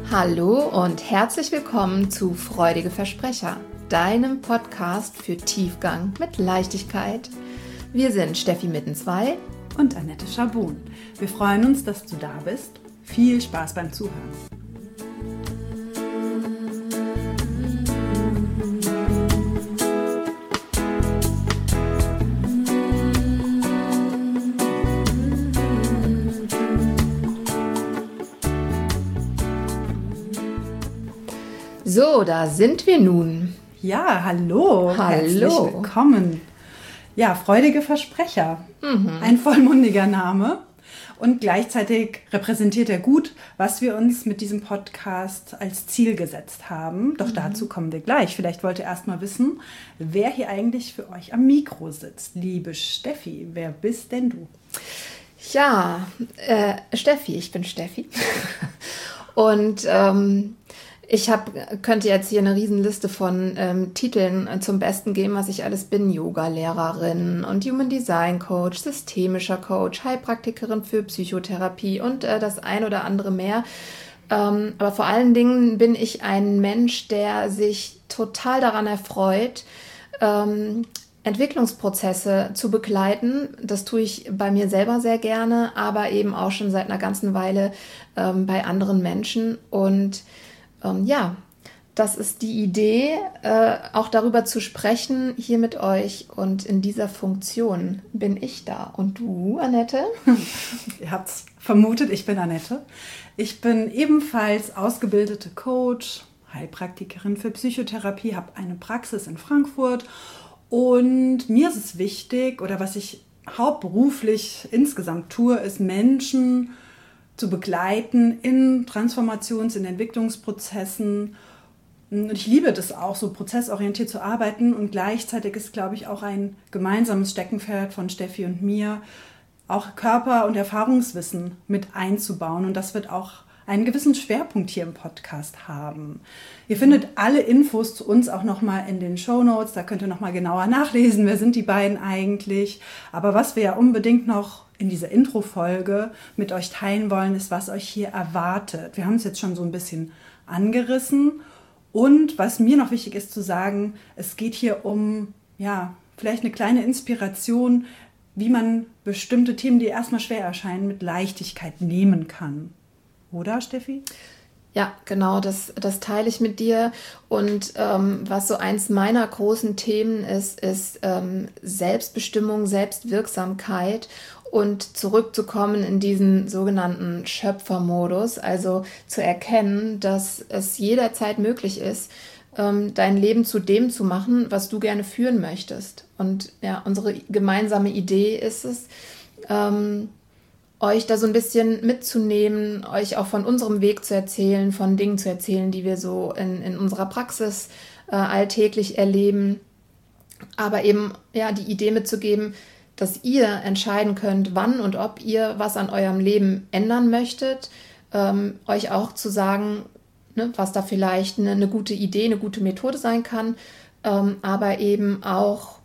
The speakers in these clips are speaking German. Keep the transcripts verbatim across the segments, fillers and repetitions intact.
Hallo und herzlich willkommen zu Freudige Versprecher, deinem Podcast für Tiefgang mit Leichtigkeit. Wir sind Steffi Mittenzweig und Annette Schabun. Wir freuen uns, dass du da bist. Viel Spaß beim Zuhören. So, da sind wir nun. Ja, hallo. Hallo. Herzlich willkommen. Ja, Freudige Versprecher. Mhm. Ein vollmundiger Name. Und gleichzeitig repräsentiert er gut, was wir uns mit diesem Podcast als Ziel gesetzt haben. Doch mhm. dazu kommen wir gleich. Vielleicht wollt ihr erst mal wissen, wer hier eigentlich für euch am Mikro sitzt. Liebe Steffi, wer bist denn du? Ja, äh, Steffi, ich bin Steffi. Und ähm, ich hab, könnte jetzt hier eine Riesenliste von ähm, Titeln äh, zum Besten geben, was ich alles bin. Yoga-Lehrerin und Human Design Coach, systemischer Coach, Heilpraktikerin für Psychotherapie und äh, das ein oder andere mehr. Ähm, aber vor allen Dingen bin ich ein Mensch, der sich total daran erfreut, ähm, Entwicklungsprozesse zu begleiten. Das tue ich bei mir selber sehr gerne, aber eben auch schon seit einer ganzen Weile ähm, bei anderen Menschen. Und Ähm, ja, das ist die Idee, äh, auch darüber zu sprechen hier mit euch. Und in dieser Funktion bin ich da. Und du, Annette? Ihr habt es vermutet, ich bin Annette. Ich bin ebenfalls ausgebildete Coach, Heilpraktikerin für Psychotherapie, habe eine Praxis in Frankfurt. Und mir ist es wichtig, oder was ich hauptberuflich insgesamt tue, ist Menschen zu begleiten in Transformations-, in Entwicklungsprozessen. Und ich liebe das auch, so prozessorientiert zu arbeiten. Und gleichzeitig ist, glaube ich, auch ein gemeinsames Steckenpferd von Steffi und mir, auch Körper- und Erfahrungswissen mit einzubauen. Und das wird auch einen gewissen Schwerpunkt hier im Podcast haben. Ihr findet alle Infos zu uns auch nochmal in den Shownotes. Da könnt ihr nochmal genauer nachlesen, wer sind die beiden eigentlich. Aber was wir ja unbedingt noch in dieser Intro-Folge mit euch teilen wollen, ist, was euch hier erwartet. Wir haben es jetzt schon so ein bisschen angerissen. Und was mir noch wichtig ist zu sagen, es geht hier um, ja, vielleicht eine kleine Inspiration, wie man bestimmte Themen, die erstmal schwer erscheinen, mit Leichtigkeit nehmen kann. Oder, Steffi? Ja, genau, das, das teile ich mit dir. Und ähm, was so eins meiner großen Themen ist, ist ähm, Selbstbestimmung, Selbstwirksamkeit und zurückzukommen in diesen sogenannten Schöpfermodus, also zu erkennen, dass es jederzeit möglich ist, ähm, dein Leben zu dem zu machen, was du gerne führen möchtest. Und ja, unsere gemeinsame Idee ist es, ähm, euch da so ein bisschen mitzunehmen, euch auch von unserem Weg zu erzählen, von Dingen zu erzählen, die wir so in, in unserer Praxis äh, alltäglich erleben. Aber eben ja die Idee mitzugeben, dass ihr entscheiden könnt, wann und ob ihr was an eurem Leben ändern möchtet. Ähm, euch auch zu sagen, ne, was da vielleicht eine, eine gute Idee, eine gute Methode sein kann. Ähm, aber eben auch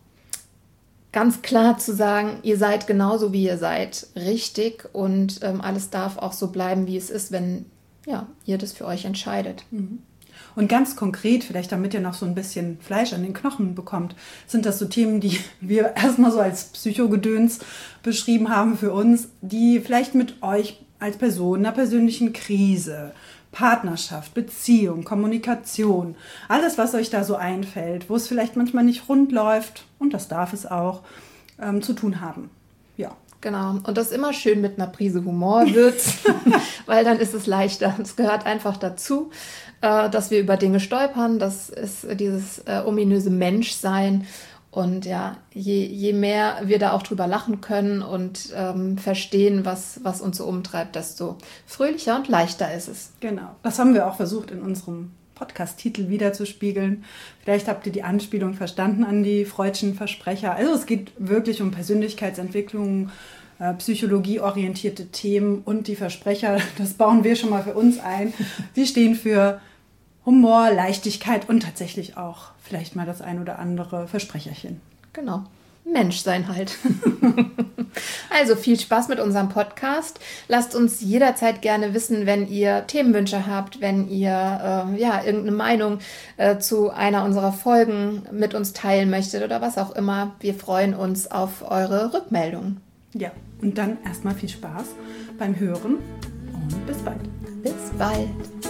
ganz klar zu sagen, ihr seid genauso, wie ihr seid, richtig und ähm, alles darf auch so bleiben, wie es ist, wenn ja, ihr das für euch entscheidet. Und ganz konkret, vielleicht damit ihr noch so ein bisschen Fleisch an den Knochen bekommt, sind das so Themen, die wir erstmal so als Psychogedöns beschrieben haben für uns, die vielleicht mit euch als Person einer persönlichen Krise, Partnerschaft, Beziehung, Kommunikation, alles, was euch da so einfällt, wo es vielleicht manchmal nicht rund läuft, und das darf es auch, ähm, zu tun haben. Ja. Genau. Und das immer schön mit einer Prise Humor wird, weil dann ist es leichter. Es gehört einfach dazu, äh, dass wir über Dinge stolpern. Das ist dieses äh, ominöse Menschsein. Und ja, je, je mehr wir da auch drüber lachen können und ähm, verstehen, was, was uns so umtreibt, desto fröhlicher und leichter ist es. Genau, das haben wir auch versucht in unserem Podcast-Titel wiederzuspiegeln. Vielleicht habt ihr die Anspielung verstanden an die freudschen Versprecher. Also es geht wirklich um Persönlichkeitsentwicklung, äh, psychologieorientierte Themen und die Versprecher, das bauen wir schon mal für uns ein. Die stehen für Humor, Leichtigkeit und tatsächlich auch vielleicht mal das ein oder andere Versprecherchen. Genau. Menschsein halt. Also viel Spaß mit unserem Podcast. Lasst uns jederzeit gerne wissen, wenn ihr Themenwünsche habt, wenn ihr äh, ja, irgendeine Meinung äh, zu einer unserer Folgen mit uns teilen möchtet oder was auch immer. Wir freuen uns auf eure Rückmeldung. Ja, und dann erstmal viel Spaß beim Hören und bis bald. Bis bald.